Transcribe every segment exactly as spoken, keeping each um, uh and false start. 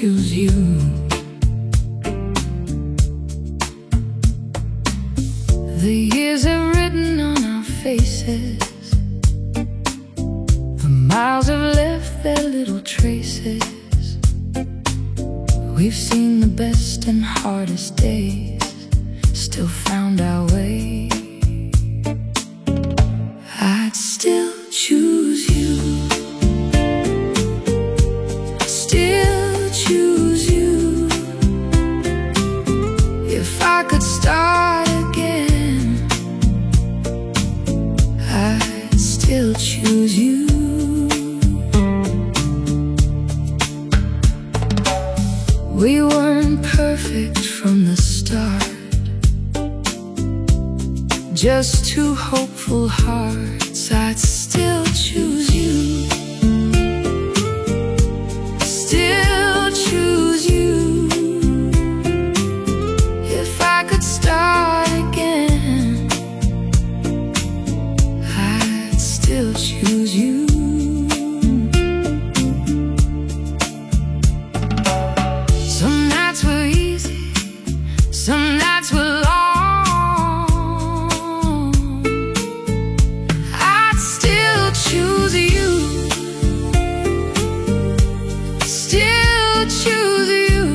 choose you. The years are written on our faces, the miles have left their little traces. We've seen the best and hardest days, still found our way. I'd still choose you, still choose you. If I could start again, I'd still choose you. We weren't perfect from the start, just two hopeful hearts. I'd still choose you, still choose you. If I could start again, I'd still choose you. Some nights were easy, some nights were long. I'd still choose you, still choose you.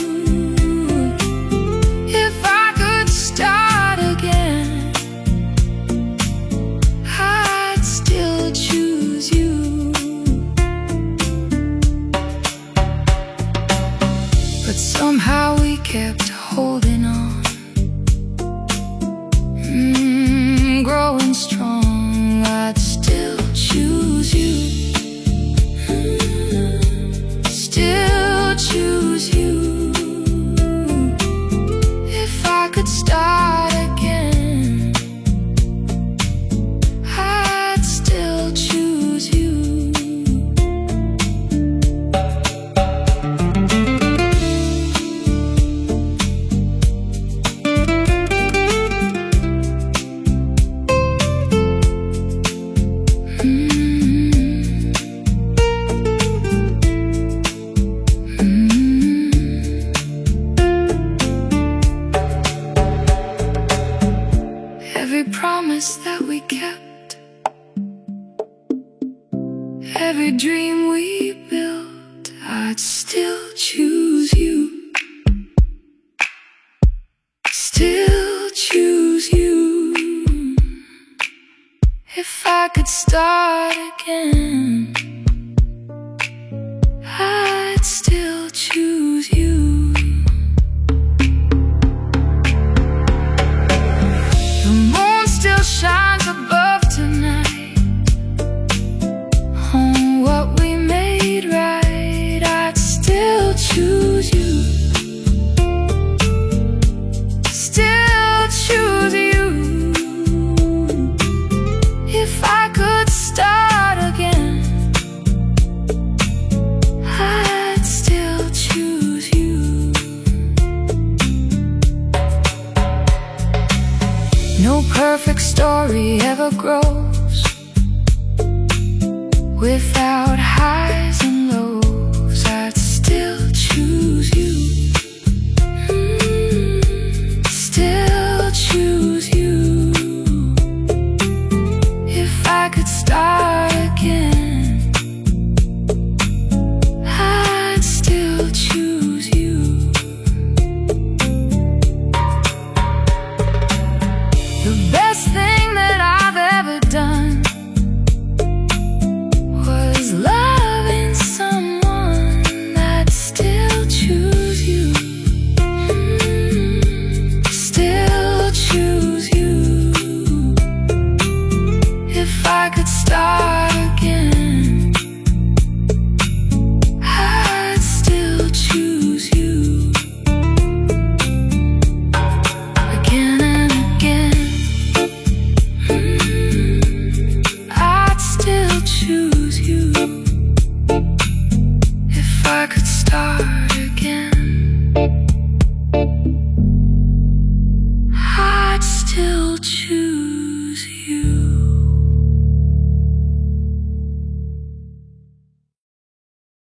If I could start again, I'd still choose you. But somehow we kept holding on, mm, growing strong. I'd still choose you, mm, still choose you. If I could start again, I'd still choose you. Every promise that we kept, every dream we built, I'd still choose you, still choose you. If I could start again, I'd still choose you. Still shines above tonight. On what we made right, I'd still choose you, still choose you. If I could start again, I'd still choose you. No perfect story ever grows without